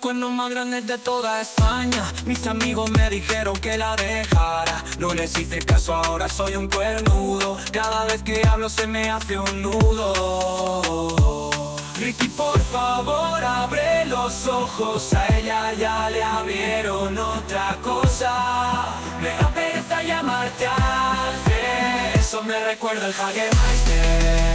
cuernos más grandes de toda España. Mis amigos me dijeron que la dejara, no les hice caso, ahora soy un cuernudo. Cada vez que hablo se me hace un nudo. Ricky, por favor, abre los ojos, a ella ya le abrieron otra cosa. Me da pereza llamarte Alce, eso me recuerda al Jägermeister.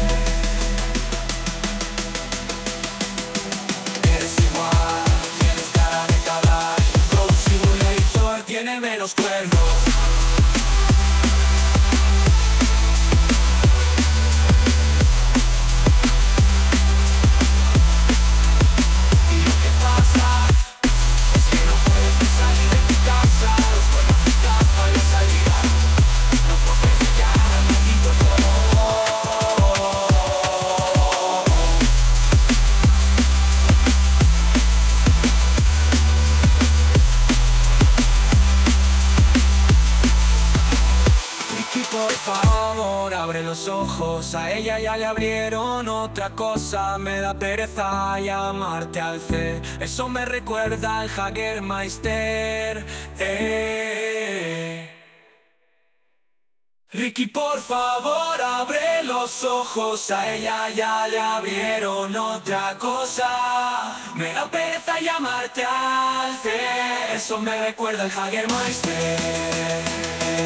Eres igual, tienes cara de caballo. Road Simulator tiene menos cuernos. Por favor, abre los ojos, a ella ya le abrieron otra cosa. Me da pereza llamarte Alce, eso me recuerda al Jägermeister. Ricky, por favor, abre los ojos, a ella ya le abrieron otra cosa. Me da pereza llamarte Alce, eso me recuerda al Jägermeister.